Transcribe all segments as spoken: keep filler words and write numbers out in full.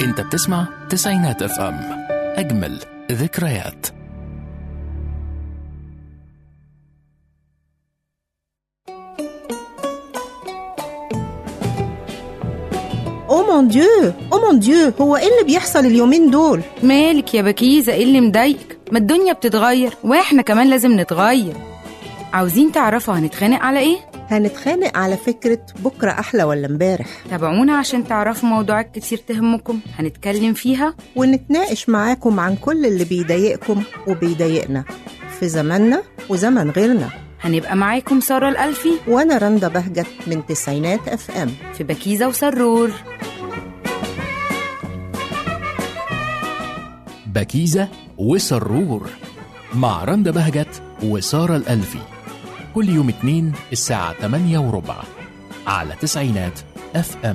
انت بتسمع تسعينات اف ام، اجمل ذكريات. او مون ديو او مون ديو، هو ايه اللي بيحصل اليومين دول؟ مالك يا بكيزة؟ ايه اللي مضايقك؟ ما الدنيا بتتغير واحنا كمان لازم نتغير. عاوزين تعرفوا هنتخانق على ايه؟ هنتخانق على فكرة بكرة أحلى ولا امبارح. تابعونا عشان تعرفوا موضوعات كتير تهمكم هنتكلم فيها ونتناقش معاكم عن كل اللي بيضايقكم وبيضايقنا في زماننا وزمن غيرنا. هنبقى معاكم سارة الألفي وأنا رندا بهجت من تسعينات اف ام في بكيزة وسرور. بكيزة وسرور مع رندا بهجت وسارة الألفي، كل يوم اتنين الساعة تمانية وربع على تسعينات اف ام.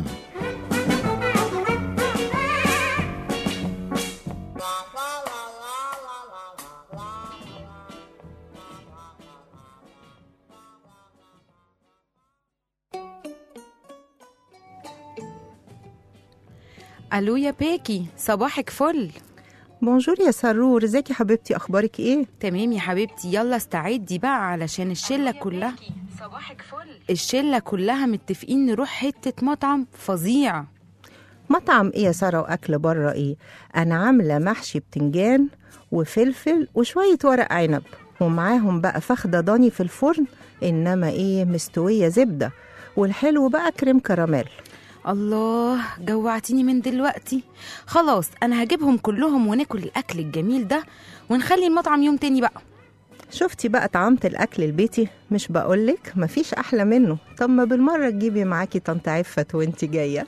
ألو يا بيكي، صباحك فل. بونجور يا سرور، ازيك يا حبيبتي؟ أخبارك ايه؟ تمام يا حبيبتي، يلا استعدي بقى علشان الشلة كلها صباحك فل الشلة كلها متفقين نروح حتة مطعم فظيع. مطعم ايه يا سارة؟ وأكل برا ايه؟ أنا عاملة محشي بتنجان وفلفل وشوية ورق عنب، ومعاهم بقى فخدة ضاني في الفرن، إنما ايه مستوية زبدة، والحلو بقى كريم كراميل. الله، جوعتيني من دلوقتي. خلاص انا هجيبهم كلهم وناكل الاكل الجميل ده ونخلي المطعم يوم تاني بقى. شفتي بقى طعمت الأكل البيتي؟ مش بقولك مفيش أحلى منه. طب ما بالمرة تجيبي معاكي طنط عفت وانت جاية.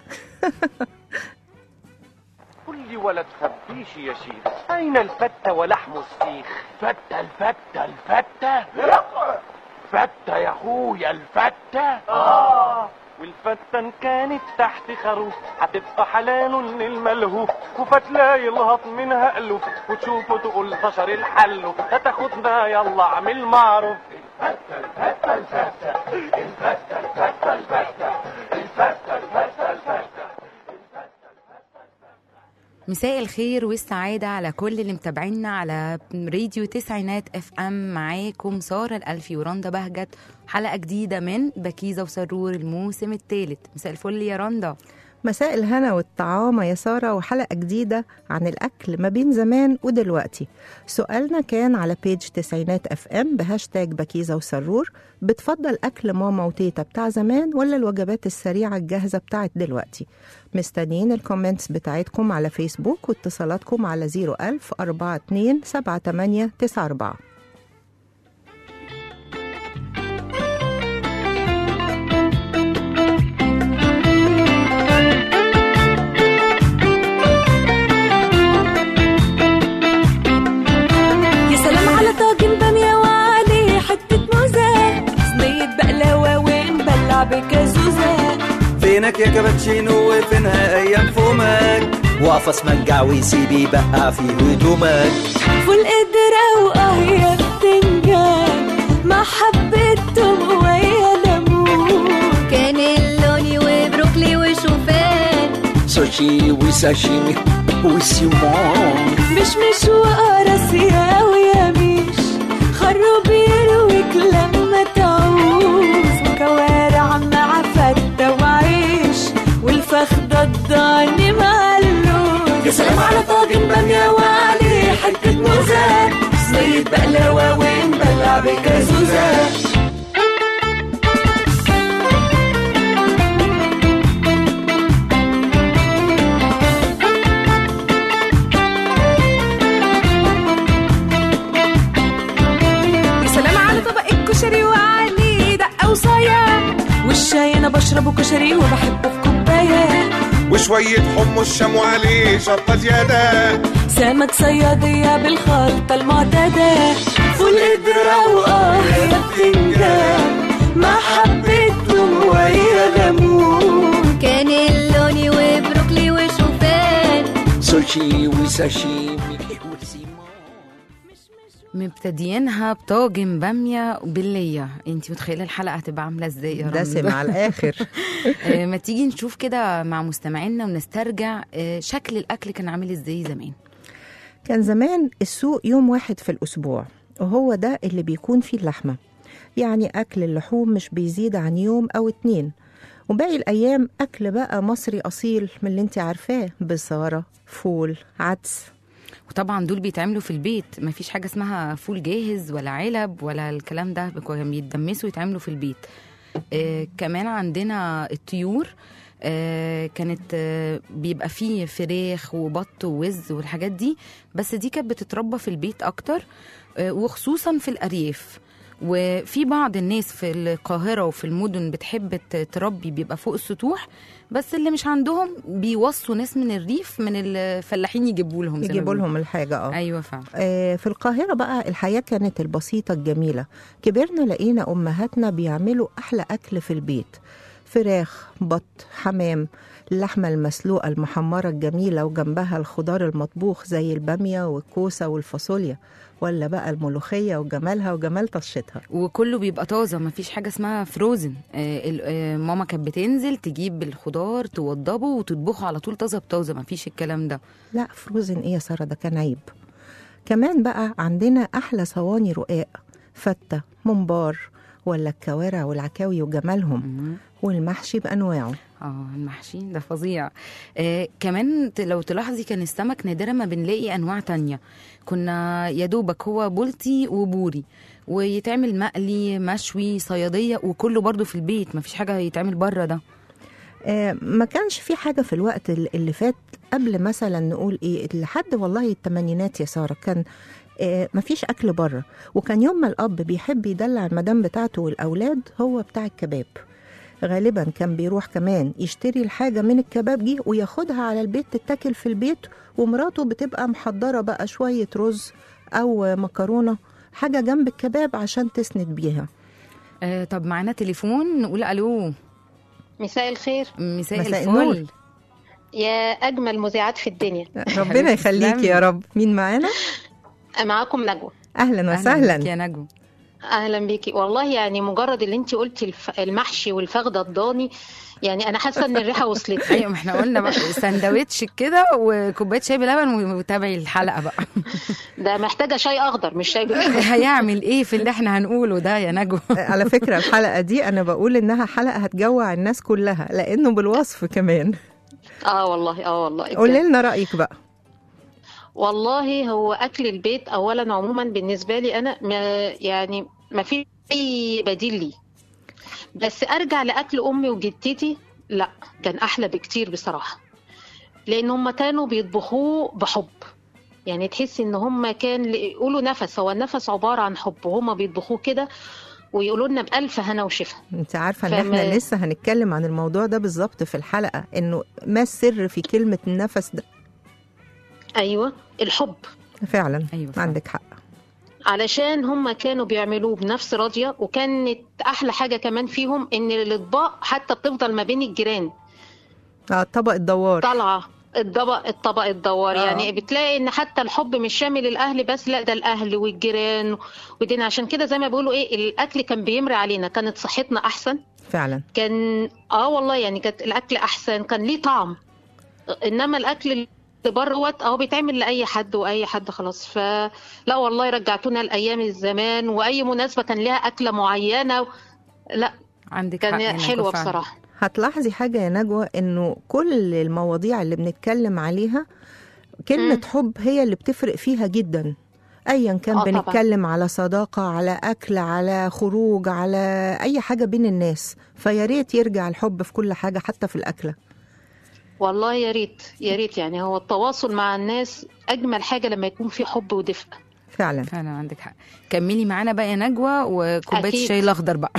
قولي ولا تخبيش يا شيخ، أين الفتة ولحم السيخ؟ فتة الفتة الفتة فتة يا أخويا الفتة. آه والفتة إن كانت تحت خروف هتبقى حلال للملهوف، وفتلا يلهط منها ألوف وتشوفه تقول بشر الحلو، هتاخدنا يلا عمل معروف. الفتة الفتة الفتة الفتة الفتة الفتة الفتة الفتة الفتة. مساء الخير والسعادة على كل اللي متابعينا على راديو تسعينات اف ام. معاكم سارة الألفي ورندا بهجت، حلقة جديدة من بكيزة وسرور الموسم الثالث. مساء الفل يا رندا. مساء الهنا والطعامة يا سارة، وحلقة جديدة عن الأكل ما بين زمان ودلوقتي. سؤالنا كان على بيج تسعينات اف ام بهاشتاج بكيزة وسرور، بتفضل أكل ماما وتيتا بتاع زمان ولا الوجبات السريعة الجاهزة بتاعت دلوقتي؟ مستنيين الكومنتس بتاعتكم على فيسبوك واتصالاتكم على زيرو ألف أربعة اتنين سبعة تمانية تسعة أربعة. فينك يا كابتشينو وفينها ايام فمك، وقفص منجع ويسيبي بقع في هدومك. فول قدرة واه يا بتنجان مع حبة توم ويا ليمون، كانيلوني وبروكلي وشوفان، سوشي وساشيمي وسيمون، مش مش وقراصية ويميش، خروب يرويك لما تعوز، كوارع مع فتة وعيش، والفخدة الضاني مع اللوز. يا سلام على طاجن بامية وعليه حتة موزة، صينية بقلاوة ونبلع بكازوزة. والشاي انا بشربه كشري وبحبه في كوبايه، وشويه حمص شام وعليه شطه زياده، سمك صياديه بالخلطه المعتاده، فول قدره واه يا بتنجان مع حبه توم ويا ليمون، كانيلوني وبروكلي وشوفان، سوشي وساشيمي وسيمون. مبتديينها بطاجن باميه بالليه. انت متخيله الحلقه هتبقى عامله ازاي يا رب؟ دسم على الاخر. آه، ما تيجي نشوف كده مع مستمعينا ونسترجع آه، شكل الاكل كان عامل ازاي زمان. كان زمان السوق يوم واحد في الأسبوع، وهو ده اللي بيكون فيه اللحمة. يعني أكل اللحوم مش بيزيد عن يوم أو اتنين، وباقي الأيام أكل بقى مصري أصيل من اللي انت عارفاه، بصارة، فول، عدس. وطبعا دول بيتعملوا في البيت، ما فيش حاجه اسمها فول جاهز ولا علب ولا الكلام ده، كانوا بيتدمسوا يتعملوا في البيت. آه كمان عندنا الطيور، آه كانت آه بيبقى فيه فراخ وبط ووز والحاجات دي، بس دي كانت بتتربى في البيت اكتر، آه وخصوصا في الارياف. وفي بعض الناس في القاهرة وفي المدن بتحب تربي بيبقى فوق السطوح، بس اللي مش عندهم بيوصوا ناس من الريف من الفلاحين يجيبوا لهم يجيبوا لهم الحاجة. اه ايوه فعلا. آه في القاهرة بقى الحياة كانت البسيطة الجميلة. كبرنا لقينا أمهاتنا بيعملوا أحلى أكل في البيت، فراخ، بط، حمام، اللحمة المسلوقة المحمرة الجميلة، وجنبها الخضار المطبوخ زي البامية والكوسة والفاصوليا، ولا بقى الملوخية وجمالها وجمال طشتها. وكله بيبقى طازة، مفيش حاجة اسمها فروزن. آه آه ماما كانت بتنزل تجيب الخضار توضبه وتطبخه على طول طازة بطازة، مفيش الكلام ده. لا فروزن ايه يا سارة، ده كان عيب. كمان بقى عندنا أحلى صواني رقاق، فتة، ممبار، ولا الكوارع والعكاوي وجمالهم، والمحشي بأنواعه. اه المحشي ده فظيع. آه كمان لو تلاحظي كان السمك نادرا ما بنلاقي انواع تانية، كنا يا دوبك هو بولتي وبوري، ويتعمل مقلي مشوي صيادية، وكله برضو في البيت، ما فيش حاجة يتعمل بره ده. آه ما كانش في حاجة في الوقت اللي فات قبل مثلا نقول ايه لحد والله التمانينات يا سارة، كان آه مفيش أكل بره. وكان يوم ما الأب بيحب يدلع المدام بتاعته والأولاد هو بتاع الكباب، غالبا كان بيروح كمان يشتري الحاجة من الكبابجي وياخدها على البيت تتاكل في البيت، ومراته بتبقى محضرة بقى شوية رز أو مكرونة حاجة جنب الكباب عشان تسند بيها. آه طب معنا تليفون نقول ألو. مساء الخير. مساء, مساء الفل النور. يا أجمل مذيعات في الدنيا. ربنا يخليك يا رب. مين معانا؟ معاكم نجوى. أهلا وسهلا. أهلا يا نجوى. اهلا بيكي. والله يعني مجرد اللي انت قلتي الف... المحشي والفخده الضاني، يعني انا حاسه ان الريحه وصلت. ايوه ما احنا قلنا بقى سندوتش كده وكوبايه شاي بلبن وتابعي الحلقه بقى. ده محتاجه شاي اخضر مش شاي بلبن. هيعمل ايه في اللي احنا هنقوله ده يا نجوى؟ على فكره الحلقه دي انا بقول انها حلقه هتجوع الناس كلها لانه بالوصف كمان. اه والله اه والله. قولي لنا رايك بقى. والله هو اكل البيت اولا عموما بالنسبه لي انا ما يعني ما في اي بديل لي، بس ارجع لاكل امي وجدتي لا كان احلى بكتير بصراحه، لان هم كانوا بيطبخوه بحب. يعني تحس ان هم كان يقولوا نفس، هو النفس عباره عن حب، وهم بيطبخوه كده ويقولوا لنا بألف هنا وشفا. انت عارفه ان فما... احنا لسه هنتكلم عن الموضوع ده بالظبط في الحلقه، انه ما السر في كلمه النفس ده؟ ايوه الحب فعلا. أيوة فعلا. عندك حق، علشان هم كانوا بيعملوه بنفس راضيه. وكانت احلى حاجه كمان فيهم ان الاطباق حتى بتفضل ما بين الجيران. اه الطبق الدوار طالعه الطبق الطبق الدوار. آه. يعني بتلاقي ان حتى الحب مش شامل الاهل بس، لا ده الاهل والجيران ودين. عشان كده زي ما بيقولوا ايه الاكل كان بيمري علينا، كانت صحتنا احسن فعلا. كان اه والله يعني كانت الاكل احسن، كان ليه طعم. انما الاكل اللي بره وقت اهو بيتعمل لاي حد واي حد خلاص. فلا والله رجعتونا لايام الزمان، واي مناسبه كان لها اكله معينه. لا عندك كان حلوه بصراحه. هتلاحظي حاجة يا نجوى إنه كل المواضيع اللي بنتكلم عليها كلمة م. حب هي اللي بتفرق فيها جدا، أيا كان آه بنتكلم طبعا. على صداقة، على أكل، على خروج، على أي حاجة بين الناس. فياريت يرجع الحب في كل حاجة حتى في الأكلة. والله يا ريت يا ريت. يعني هو التواصل مع الناس أجمل حاجة لما يكون في حب ودفء. فعلا فعلا عندك حق. كملي معانا بقى يا نجوى وكوبايه الشاي الاخضر بقى.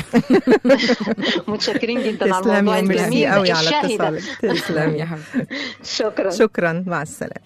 متشكرين جدا على الموضوع الجميل قوي على اتصالك. تسلمي يا حبيبتي. شكرا شكرا مع السلامه.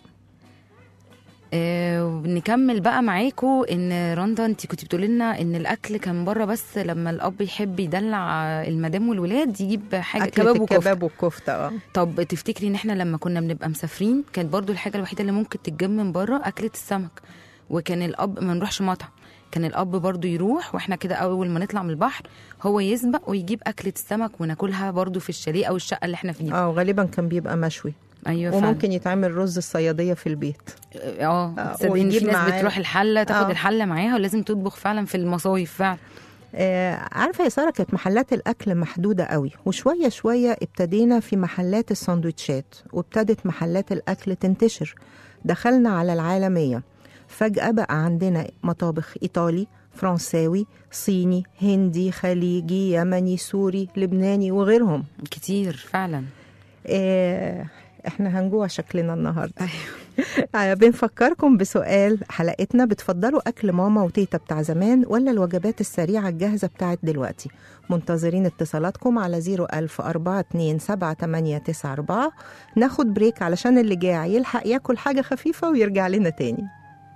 آه نكمل بقى معاكم. ان رندا انت كنت بتقولي لنا ان الاكل كان بره، بس لما الاب يحب يدلع المدام والولاد يجيب حاجه كباب وكفته. كباب وكفته اه. طب تفتكري ان احنا لما كنا بنبقى مسافرين كانت برضو الحاجه الوحيده اللي ممكن تتجاب من بره اكله السمك، وكان الاب ما نروحش مطعم، كان الاب برضو يروح، واحنا كده اول ما نطلع من البحر هو يسبق ويجيب اكله السمك وناكلها برضو في الشاليه او الشقه اللي احنا فيها. اه غالبا كان بيبقى مشوي. ايوه وممكن فعلا. يتعمل رز الصياديه في البيت. اه صدقني في ناس بتروح الحله تاخد آه. الحله معاها ولازم تطبخ فعلا في المصايف فعلا. آه عارفه يا ساره، كانت محلات الاكل محدوده قوي، وشويه شويه ابتدينا في محلات الساندوتشات، وابتدت محلات الاكل تنتشر. دخلنا على العالميه، فجاه بقى عندنا مطابخ ايطالي، فرنساوي، صيني، هندي، خليجي، يمني، سوري، لبناني وغيرهم كتير فعلا. آه احنا هنجوع شكلنا النهارده. أيوة. بنفكركم بسؤال حلقتنا، بتفضلوا اكل ماما وتيتا بتاع زمان ولا الوجبات السريعه الجاهزه بتاعت دلوقتي؟ منتظرين اتصالاتكم على زيرو ألف أربعة اتنين سبعة تمانية تسعة أربعة. ناخد بريك علشان اللي جاع يلحق ياكل حاجه خفيفه ويرجع لنا تاني.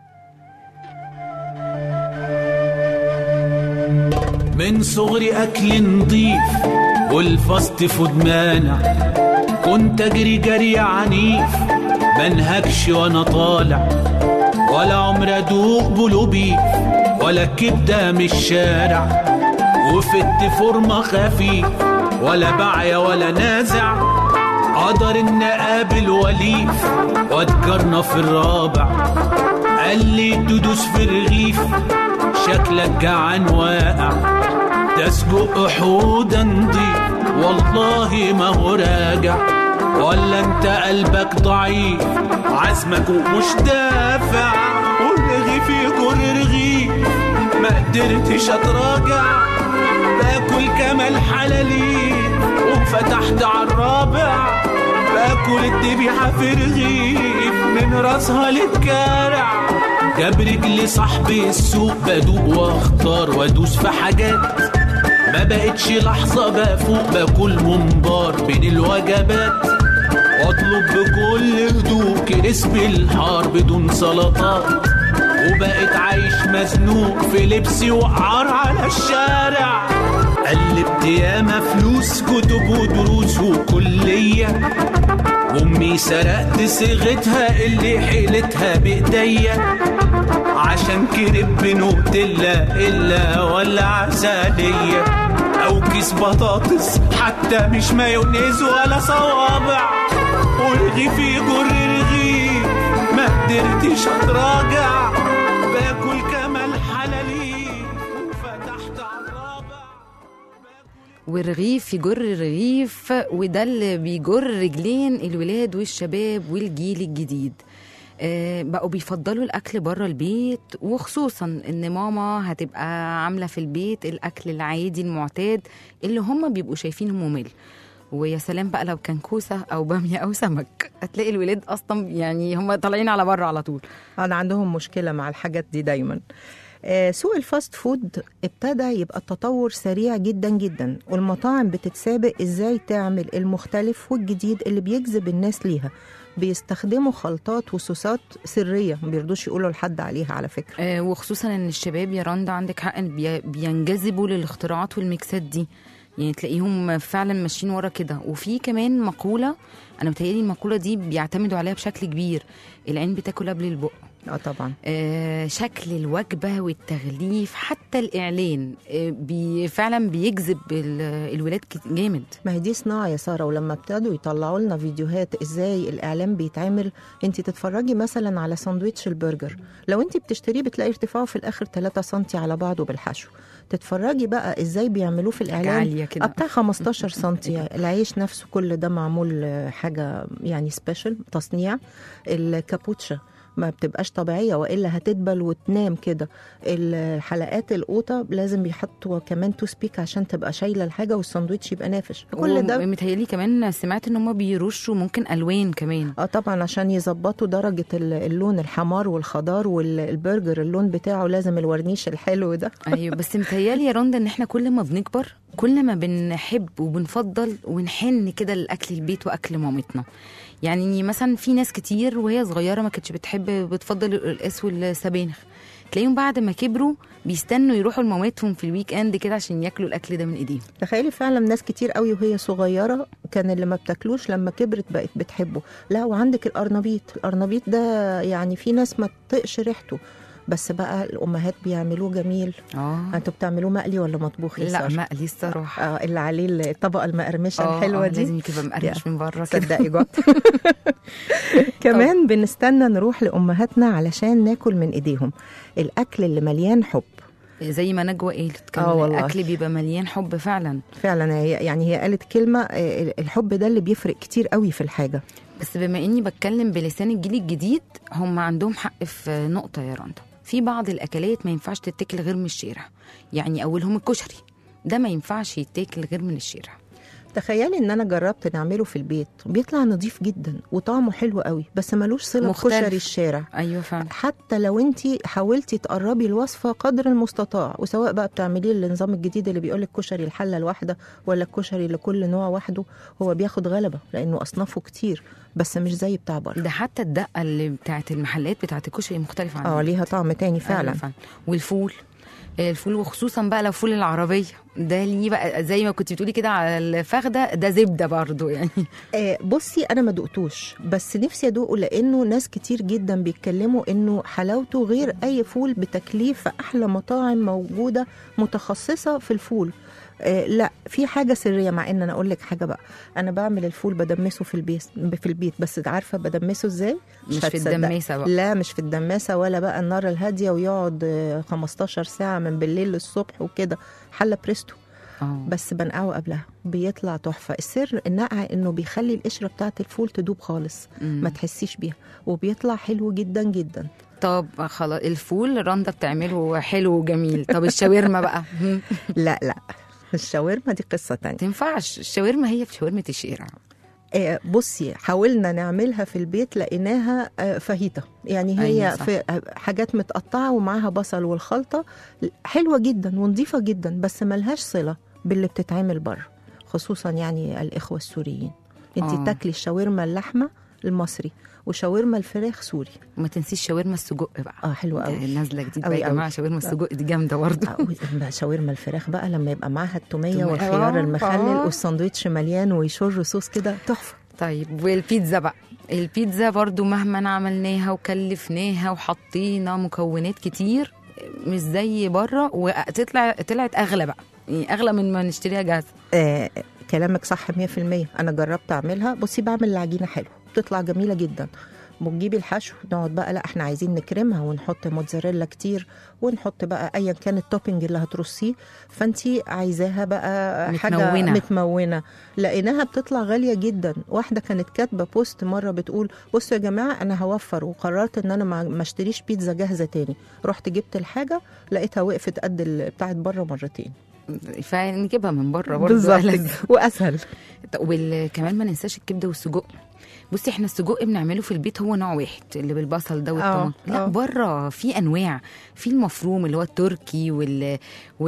من صغري أكل نضيف والفاست فود مانع، كنت أجري جري عنيف منهكش وأنا طالع، ولا عمر أدوق بلوبيف ولا كبدة من الشارع، وفت فورمة خفيف ولا بعيا ولا نازع، قدر إن أقابل وليف وأتجرنا في الرابع، قال لي تدوس في الرغيف شكلك جعان واقع، ده سجق حودا نضيف والله ما هو راجع، ولا انت قلبك ضعيف عزمك ومش دافع، والرغيف يجر رغيف ما قدرتش اتراجع، باكل كمال حلالين وفتحت عالرابع، باكل الدبيحة في رغيف من راسها للكارع، جاب رجلي صاحبي السوق بدوق واختار وادوس في حاجات، ما بقتش لحظة بفوق باكل منبار بين الوجبات، واطلب بكل هدوء كريسب الحار بدون سلطات، وبقيت عايش مزنوق في لبسي وقعار على الشارع، قلبت ياما فلوس كتب ودروس وكلية، وامي سرقت صيغتها اللي حيلتها بايديا، عشان كرب نوتيلا إلا ولا عسلية، أو كيس بطاطس حتى مش مايونيز ولا صوابع، والرغيف يجر رغيف ما قدرتش أتراجع، باكل كمال حلالين وفتحت عالرابع، والرغيف يجر رغيف، وده اللي بيجر رجلين الولاد والشباب والجيل الجديد. آه بقوا بيفضلوا الأكل بره البيت، وخصوصا إن ماما هتبقى عاملة في البيت الأكل العادي المعتاد اللي هم بيبقوا شايفينه ممل، ويا سلام بقى لو كان كوسة أو بامية أو سمك، هتلاقي الولاد أصلا يعني هم طالعين على بره على طول. أنا عندهم مشكلة مع الحاجات دي دايما. آه سوق الفاست فود ابتدى يبقى التطور سريع جدا جدا، والمطاعم بتتسابق إزاي تعمل المختلف والجديد اللي بيجذب الناس ليها، بيستخدموا خلطات وصوصات سرية ما بيرضوش يقولوا لحد عليها على فكرة. آه وخصوصا ان الشباب يا رندا عندك حق بي بينجذبوا للاختراعات والميكسات دي، يعني تلاقيهم فعلا ماشيين ورا كده. وفي كمان مقولة انا متهيألي المقولة دي بيعتمدوا عليها بشكل كبير، العين بتاكل قبل البق. اه طبعا. آه شكل الوجبة والتغليف حتى الإعلان آه بي فعلا بيجذب الولاد جامد. ما هي دي صناعة يا سارة، ولما ابتدوا يطلعوا لنا فيديوهات ازاي الإعلان بيتعمل، انت تتفرجي مثلا على ساندويتش البرجر، لو انت بتشتريه بتلاقي ارتفاعه في الآخر ثلاثة سنتي على بعضه بالحشو، تتفرجي بقى ازاي بيعملوه في الإعلان بتاع خمستاشر سنتي، العيش نفسه كل ده معمول حاجة يعني سبيشال تصنيع، الكابوتشا ما بتبقاش طبيعية وإلا هتدبل وتنام كده، الحلقات القوطة لازم بيحطوا كمان تو سبيك عشان تبقى شايلة الحاجة والساندويتش يبقى نافش، كل ده متهيألي كمان سمعت ان هم بيرشوا ممكن ألوان كمان. اه طبعا عشان يظبطوا درجة اللون، الحمار والخضار والبرجر اللون بتاعه لازم الورنيش الحلو ده. ايوه بس متهيألي يا رندا ان احنا كل ما بنكبر كل ما بنحب وبنفضل ونحن كده لأكل البيت وأكل مامتنا. يعني مثلا في ناس كتير وهي صغيرة ما كانتش بتحب بتفضل القلقاس والسبانخ، تلاقيهم بعد ما كبروا بيستنوا يروحوا لمامتهم في الويك اند كده عشان ياكلوا الاكل ده من ايديهم. تخيلي فعلا ناس كتير قوي وهي صغيره كان اللي ما بتاكلوش لما كبرت بقت بتحبه. لا وعندك القرنبيط، القرنبيط ده يعني في ناس ما تطقش ريحته، بس بقى الامهات بيعملوه جميل. اه انتوا بتعملوه مقلي ولا مطبوخ؟ لا مقلي الصراحه. اه اللي عليه الطبقه المقرمشه آه الحلوه آه دي لازم يبقى مقرمش من بره كده. صدقي جوت. كمان بنستنى نروح لامهاتنا علشان ناكل من ايديهم الاكل اللي مليان حب. زي ما نجوى قالت كان آه الاكل بيبقى مليان حب فعلا. فعلا هي يعني هي قالت كلمه، الحب ده اللي بيفرق كتير قوي في الحاجه. بس بما اني بتكلم بلسان الجيل الجديد، هم عندهم حق في نقطه يا رندا. في بعض الاكلات ما ينفعش تتاكل غير من الشارع، يعني اولهم الكشري ده ما ينفعش يتاكل غير من الشارع. تخيلي ان انا جربت نعمله في البيت، بيطلع نظيف جدا وطعمه حلو قوي، بس ملوش صله بكشري الشارع. ايوه فعلا. حتى لو انت حاولتي تقربي الوصفه قدر المستطاع، وسواء بقى بتعمليه النظام الجديد اللي بيقول لك كشري الحله الواحده ولا الكشري لكل نوع وحده، هو بياخد غلبه لانه اصنافه كتير، بس مش زي بتاع بره. ده حتى الدقه اللي بتاعت المحلات بتاعت الكشري مختلفه عنها. اه ليها طعم تاني فعلا. أيوة فعلا. والفول الفول وخصوصا بقى لو فول العربيه ده ليه بقى زي ما كنت بتقولي كده على الفخده، ده زبده برضو يعني. آه بصي انا ما دقتوش، بس نفسي ادوقه لانه ناس كتير جدا بيتكلموا انه حلاوته غير اي فول بتكليف في احلى مطاعم موجوده متخصصه في الفول. آه لا في حاجه سريه، مع ان انا اقول لك حاجه بقى، انا بعمل الفول بدمسه في البيت في البيت بس عارفه بدمسه ازاي؟ مش, مش في الدماسه بقى. لا مش في الدماسه ولا بقى النار الهاديه ويقعد خمستاشر ساعه من بالليل للصبح وكده، حله بريستو. أوه. بس بنقعه قبلها بيطلع تحفه. السر النقع انه بيخلي القشره بتاعه الفول تدوب خالص، مم. ما تحسيش بيها، وبيطلع حلو جدا جدا. طب خلاص الفول رندا بتعمله حلو وجميل. طب الشاورما بقى؟ لا لا الشاورما دي قصه تانية. تنفعش الشاورما هي في شاورمه الشارع. آه بصي حاولنا نعملها في البيت لقيناها آه فاهيتا، يعني هي أيوة في حاجات متقطعه ومعاها بصل والخلطه حلوه جدا ونظيفه جدا، بس ملهاش صله باللي بتتعمل بره، خصوصا يعني الاخوه السوريين. انت آه. تاكلي الشاورما اللحمه المصري وشاورما الفراخ سوري. وما تنسيش شاورما السجق بقى. اه حلوه قوي نازله جديد بقى يا جماعه، شاورما السجق دي جامده برضه. آه شاورما الفراخ بقى لما يبقى معاها التوميه والخيار المخلل آه. والساندوتش مليان ويشر صوص كده تحفه. طيب والبيتزا بقى؟ البيتزا برضو مهما عملناها وكلفناها وحطينا مكونات كتير مش زي بره، وتطلع طلعت اغلى بقى، يعني اغلى من ما نشتريها جاهزه. آه كلامك صح مية في المية. انا جربت اعملها. بصي بعمل العجينه حلوه بتطلع جميله جدا، بنجيب الحشو نقعد بقى لا احنا عايزين نكرمها ونحط موتزاريلا كتير ونحط بقى ايا كان التوبينج اللي هترصيه، فانتي عايزاها بقى متمونة. حاجه متمونه. لقيناها بتطلع غاليه جدا. واحده كانت كاتبه بوست مره بتقول بصوا يا جماعه انا هوفر، وقررت ان انا ما اشتريش بيتزا جاهزه تاني، رحت جبت الحاجه لقيتها وقفت قد بتاعت بره مرتين، فنجيبها من بره برضه بالظبط واسهل. وكمان ما ننساش الكبده والسجق. بصي احنا السجق بنعمله في البيت هو نوع واحد اللي بالبصل ده والطماطم، لا بره في انواع، في المفروم اللي هو التركي وال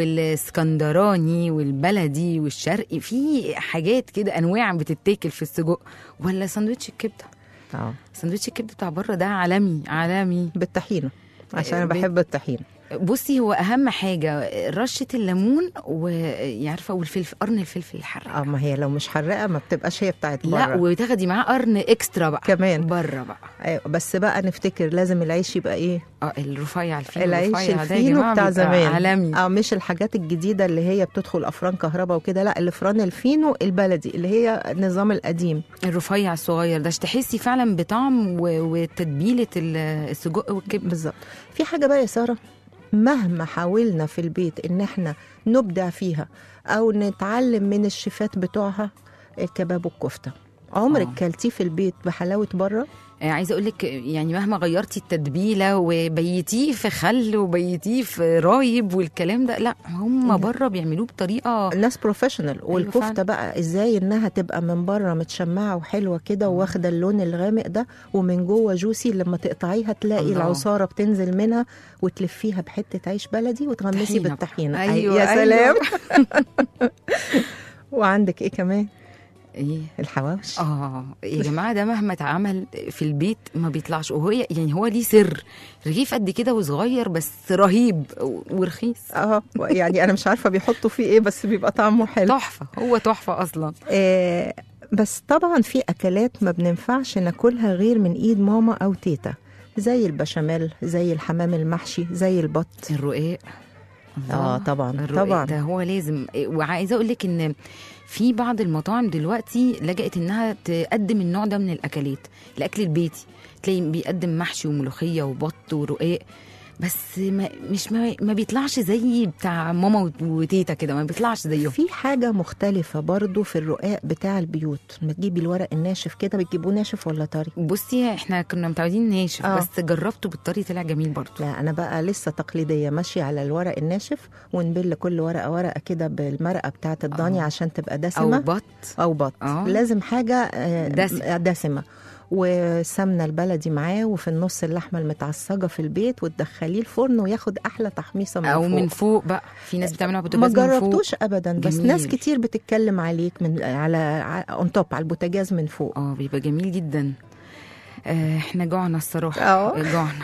والاسكندراني والبلدي والشرقي، في حاجات كده انواع بتتاكل في السجق. ولا ساندوتش الكبده، اه ساندوتش الكبده بتاع بره ده عالمي عالمي بالطحينه، عشان انا بحب الطحينه. بصي هو اهم حاجه رشه الليمون ويعرفه والفلفل، قرن الفلفل الحراق. اه ما هي لو مش حراقه ما بتبقاش هي بتاعت بره. لا وتاخدي معاه قرن اكسترا بقى كمان بره بقى. ايوه بس بقى نفتكر لازم العيش يبقى ايه؟ اه الرفيع الفينو، العيش الفينو بتاع زمان عالمي. اه مش الحاجات الجديده اللي هي بتدخل افران كهرباء وكده، لا الافران الفينو البلدي اللي هي النظام القديم، الرفيع الصغير ده تحسي فعلا بطعم وتتبيله السجق والكبده بالظبط. في حاجه بقى يا ساره، مهما حاولنا في البيت ان احنا نبدع فيها او نتعلم من الشيفات بتوعها، الكباب والكفته عمرك آه. كلتيه في البيت بحلاوه بره؟ عايزه اقول لك يعني مهما غيرتي التتبيله وبيتيه في خل وبيتيه في رايب والكلام ده، لا هم بره بيعملوه بطريقه الناس بروفيشنال. والكفته بقى ازاي انها تبقى من بره متشمعه وحلوه كده واخده اللون الغامق ده، ومن جوه جوسي، لما تقطعيها تلاقي الله. العصاره بتنزل منها وتلفيها بحته عيش بلدي وتغمسي بالطحينه. أيوة يا سلام. أيوة. وعندك ايه كمان؟ ايه الحواوشي. اه يا جماعه ده مهما اتعمل في البيت ما بيطلعش، وهو يعني هو ليه سر، رغيف قد كده وصغير بس رهيب ورخيص. اه يعني انا مش عارفه بيحطوا فيه ايه بس بيبقى طعمه حلو، تحفه، هو تحفه اصلا. آه بس طبعا في اكلات ما بننفعش ناكلها غير من ايد ماما او تيتا، زي البشاميل، زي الحمام المحشي، زي البط. الرقاق اه طبعا الرقاق طبعا ده هو لازم. وعايزه اقول لك ان في بعض المطاعم دلوقتي لجأت انها تقدم النوع ده من الاكلات، الاكل البيتي، تلاقي بيقدم محشي وملوخيه وبط ورقاق، بس ما مش ما, ما بيطلعش زي بتاع ماما وتيتا كده، ما بيطلعش زيهم. في حاجه مختلفه برضو في الرقاق بتاع البيوت، ما تجيبي الورق الناشف كده، بتجيبوه ناشف ولا طري؟ بصي احنا كنا متعودين ناشف آه. بس جربته بالطري طلع جميل برضو. لا انا بقى لسه تقليديه ماشيه على الورق الناشف، ونبل كل ورقه ورقه كده بالمرقه بتاعه الضاني عشان تبقى دسمه، او بط او بط آه. لازم حاجه دسمه, دسمة. والسمنه البلدي معاه، وفي النص اللحمه المتعصجه في البيت، وتدخليه الفرن وياخد احلى تحميصه من او فوق. من فوق بقى في ناس بتعملها ما بوتاجاز من فوق. جربتوش ابدا، بس جميل. ناس كتير بتتكلم عليك من على اون توب على البوتاجاز من فوق. اه بيبقى جميل جدا. آه احنا جوعنا الصراحه. اه جوعنا.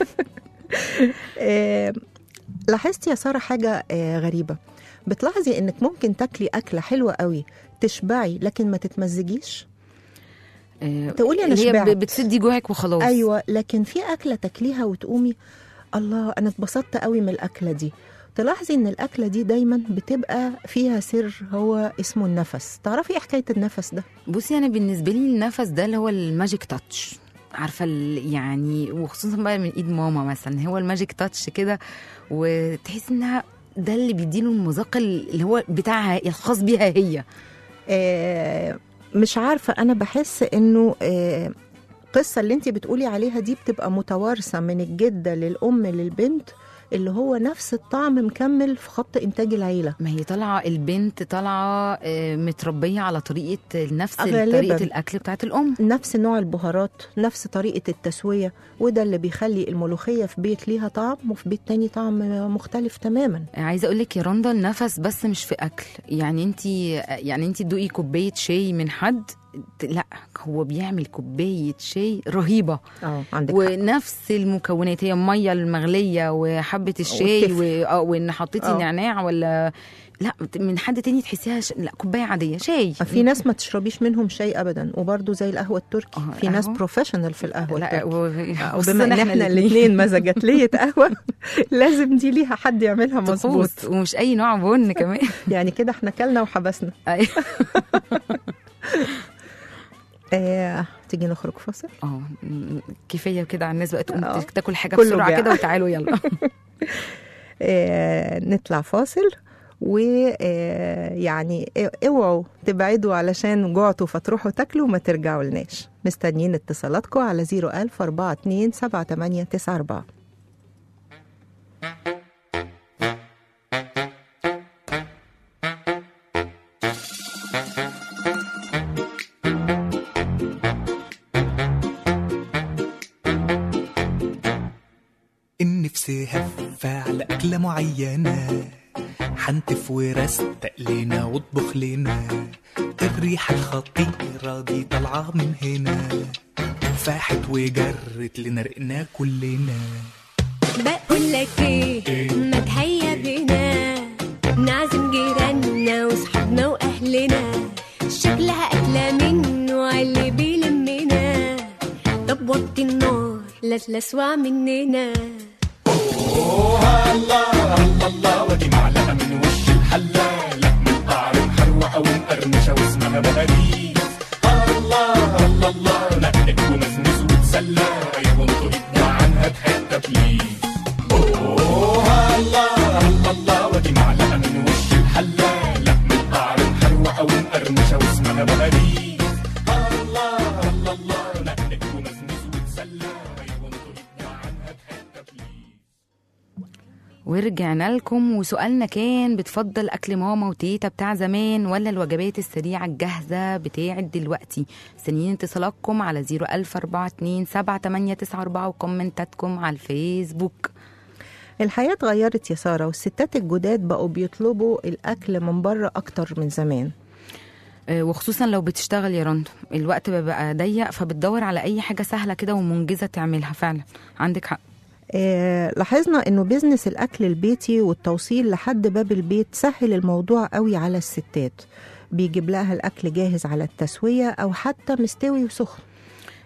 آه لاحظتي يا ساره حاجه آه غريبه؟ بتلاحظي انك ممكن تاكلي اكله حلوه قوي تشبعي لكن ما تتمزجيش؟ تقولي انا شبعت، هي بتسدي جوعك وخلاص. ايوه، لكن في اكله تاكليها وتقومي الله انا اتبسطت قوي من الاكله دي. تلاحظي ان الاكله دي دايما بتبقى فيها سر هو اسمه النفس. تعرفي ايه حكايه النفس ده؟ بصي انا بالنسبه لي النفس ده اللي هو الماجيك تاتش، عارفه يعني، وخصوصا بقى من ايد ماما مثلا، هو الماجيك تاتش كده، وتحس انها ده اللي بيديله المذاق اللي هو بتاعها الخاص بيها هي. آه مش عارفة، أنا بحس إنه آه قصة اللي انتي بتقولي عليها دي بتبقى متوارثة من الجدة للأم للبنت، اللي هو نفس الطعم مكمل في خط إنتاج العيلة. ما هي طالعة البنت طالعة آه متربية على طريقة نفس غالباً. طريقة الأكل بتاعت الأم، نفس نوع البهارات، نفس طريقة التسوية، وده اللي بيخلي الملوخية في بيت ليها طعم وفي بيت تاني طعم مختلف تماما. عايزة أقولك يا رندا النفس بس مش في أكل، يعني انتي يعني انتي تدوقي كوباية شاي من حد، لا هو بيعمل كوباية شاي رهيبة. اه عندك ونفس حق. المكونات هي المية المغلية وحبة الشاي و... آه وإن حطيتي أوه. نعناع ولا لا من حد تاني تحسيها ش... لا كوباية عادية شاي. في ناس ما تشربيش منهم شاي أبدا، وبرضو زي القهوة التركي آه في ناس بروفيشنال في القهوة التركي. و... وبما إن احنا الاثنين مزاجاتلية قهوة لازم دي ليها حد يعملها مظبوط، ومش أي نوع بن كمان. يعني كده احنا كلنا وحبسنا. أيوه. آه، تيجي نخرج فاصل؟ اه كفايه كده على الناس بقى تقوم تاكل حاجه بسرعه كده وتعالوا يلا. آه، نطلع فاصل، ويعني اوعوا تبعدوا علشان جوعتوا فتروحوا تاكلوا وما ترجعوا لناش. مستنيين اتصالاتكم على صفر ألف أربعة اتنين سبعة تمانية تسعة أربعة. النفس هفة على أكلة معينة، حنتف ورستق لنا واطبخ لنا، الريحة الخطيرة دي طالعة من هنا، فاحت وجرت لنا رقنا كلنا. بقول لك ايه ما تهيا بينا نعزم جيراننا وصحابنا واهلنا، شكلها اكله منه اللي بيلمنا، طب وطي النار لا تلسوع مننا. اوه الله الله الله، ودي معلقه من وش الحله، لحم القعر محروقه ومقرمشه واسمها بقديس. الله الله الله، نقلك ومزمز وتسلى، يبنطوا ايدنا عنها بحته بليز. اوه الله الله الله، ودي معلقه من وش الحله، لحم القعر محروقه ومقرمشه واسمها بقديس. الله الله الله، نقلك ومزمز وتسلى، يبنطوا ايدنا عنها بحته بليز. ورجعنا لكم، وسؤالنا كان بتفضل أكل ماما وتيتا بتاع زمان ولا الوجبات السريعة الجاهزة بتاعت دلوقتي؟ مستنيين اتصالاتكم على صفر ألف أربعة اتنين سبعة تمانية تسعة أربعة وكومنتاتكم على الفيسبوك. الحياة اتغيرت يا سارة، والستات الجداد بقوا بيطلبوا الأكل من بره أكتر من زمان، وخصوصا لو بتشتغل يا رندو الوقت بقى ضيق، فبتدور على أي حاجة سهلة كده ومنجزة تعملها. فعلا عندك حق. آه، لاحظنا انه بيزنس الاكل البيتي والتوصيل لحد باب البيت سهل الموضوع قوي على الستات، بيجيب لها الاكل جاهز على التسوية او حتى مستوي وسخن.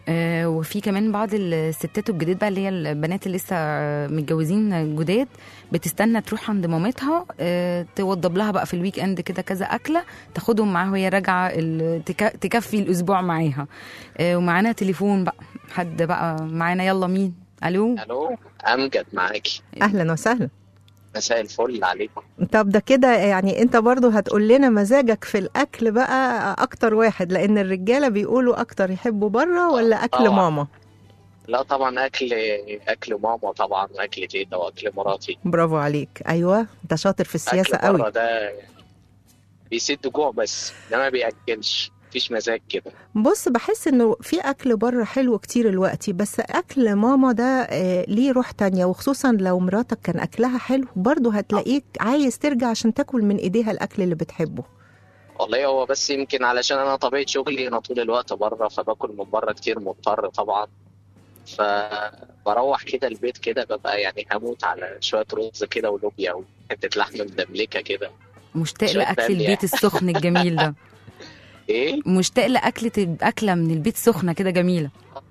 آه وفي كمان بعض الستات الجديد بقى اللي هي البنات اللي لسه متجوزين جداد بتستنى تروح عند مامتها آه توضب لها بقى في الويك اند كده كذا اكله تاخدهم معاها وهي راجعه تكفي الاسبوع معاها. آه ومعانا تليفون بقى، حد بقى معانا، يلا مين؟ الو الو امجد معاكي. اهلا وسهلا. مساء الفل عليكم. طب ده كده يعني انت برضو هتقول لنا مزاجك في الاكل بقى اكتر واحد، لان الرجاله بيقولوا اكتر يحبوا بره ولا اكل طبعا. ماما؟ لا طبعا اكل اكل ماما طبعا، واكل تيتا واكل مراتي. برافو عليك. ايوه انت شاطر في السياسه قوي. اكل بره ده بيسد جوع بس ده ما بياكلش، مفيش مزاج كده. بص بحس انه في اكل بره حلو كتير الوقتي، بس اكل ماما ده آه ليه روح تانية، وخصوصا لو مراتك كان اكلها حلو برضو هتلاقيك عايز ترجع عشان تاكل من ايديها الاكل اللي بتحبه. والله هو بس يمكن علشان انا طبيعه شغلي انا طول الوقت بره، فباكل من بره كتير مضطر طبعا، فبروح كده البيت كده ببقى يعني هموت على شويه رز كده ولوبيا وحته لحمه مدملكه كده. مشتاق لاكل البيت السخن الجميل ده. ايه؟ مشتاق لاكله اكله من البيت سخنه كده جميله.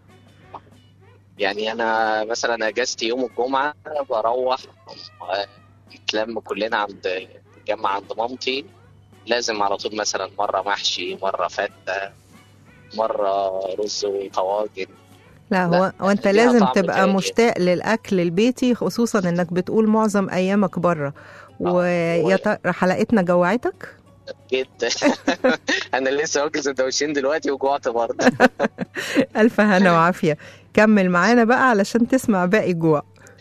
يعني انا مثلا اجازتي يوم الجمعه بروح نتلم كلنا عند نتجمع عند مامتي، لازم على طول مثلا مره محشي، مره فته، مره رز وطواجن. لا هو وانت لازم تبقى مشتاق للاكل البيتي، خصوصا انك بتقول معظم ايامك بره. ويا ترى حلقتنا جوعتك؟ جدا. انا لسه واكل سندوتشين دلوقتي وجوعت برضه. الف هنا وعافيه. كمل معانا بقى علشان تسمع باقي الجوع.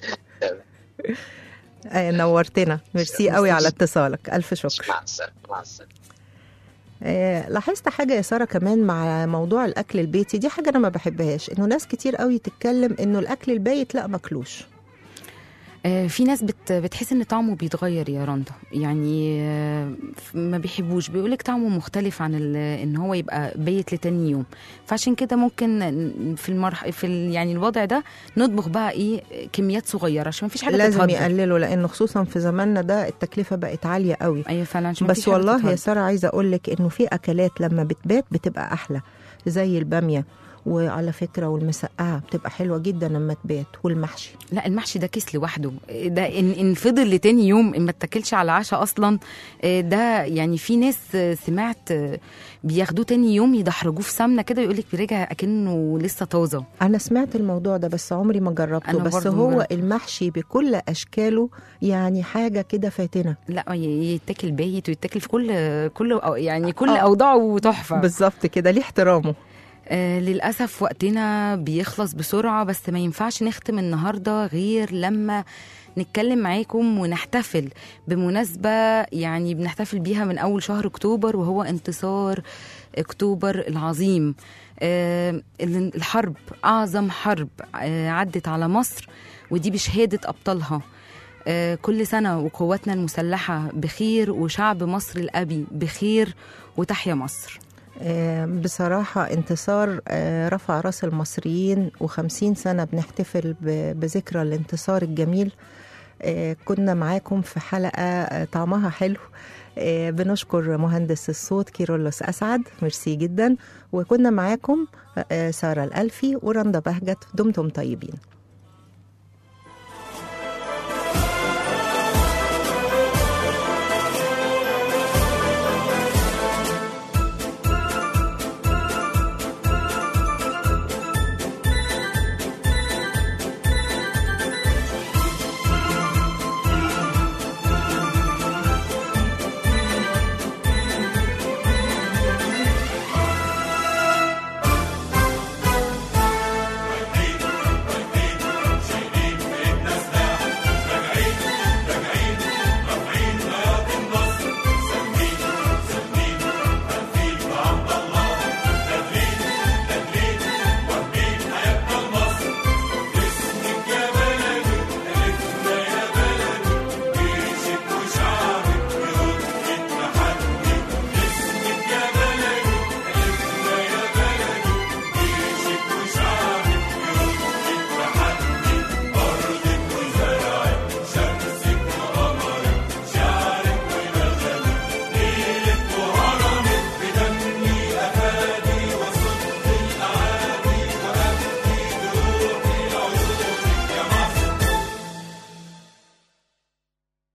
نورتنا، ميرسي قوي على اتصالك، الف شكر. مع السلامه. مع السلامه. آه لاحظت حاجة يا سارة كمان مع موضوع الأكل البيتي، دي حاجة أنا ما بحبهاش، إنه ناس كتير قوي تتكلم إنه الأكل البيت لا ماكلوش. آه في ناس بت بتحس ان طعمه بيتغير يا رندا، يعني آه ما بيحبوش، بيقولك طعمه مختلف عن ان هو يبقى بيت لتاني يوم. فعشان كده ممكن في المرح في ال يعني الوضع ده نطبخ بقى ايه كميات صغيره عشان مفيش حاجه لازم تتهدر. يقللوا، لانه خصوصا في زماننا ده التكلفه بقت عاليه قوي. ايوه فعلا. بس والله يا ساره عايزه اقول لك انه في اكلات لما بتبات بتبقى احلى، زي الباميه، وعلى فكرة والمسقعة بتبقى حلوة جدا لما تبات، والمحشي. لا المحشي ده كيس لوحده، ده إن, إن فضل لتاني يوم إن ما اتاكلش على عشاء أصلا، ده يعني في ناس سمعت بياخدوه تاني يوم يدحرجوه في سمنة كده يقولك بيرجع أكنه لسه طازة. أنا سمعت الموضوع ده بس عمري ما جربته، بس هو مجرد. المحشي بكل أشكاله يعني حاجة كده فاتنة. لا يتاكل بايت ويتاكل في كل كل يعني كل أوضاعه تحفة بالظبط كده، ليه احترامه. آه للأسف وقتنا بيخلص بسرعة، بس ما ينفعش نختم النهاردة غير لما نتكلم معاكم ونحتفل بمناسبة يعني بنحتفل بيها من أول شهر أكتوبر، وهو انتصار أكتوبر العظيم. آه الحرب أعظم حرب آه عدت على مصر، ودي بشهادة أبطالها. آه كل سنة وقواتنا المسلحة بخير، وشعب مصر الأبي بخير، وتحيا مصر. بصراحة انتصار رفع راس المصريين، وخمسين سنة بنحتفل بذكرى الانتصار الجميل. كنا معاكم في حلقة طعمها حلو. بنشكر مهندس الصوت كيرلس أسعد، ميرسي جدا. وكنا معاكم سارة الألفي ورندا بهجت. دمتم طيبين.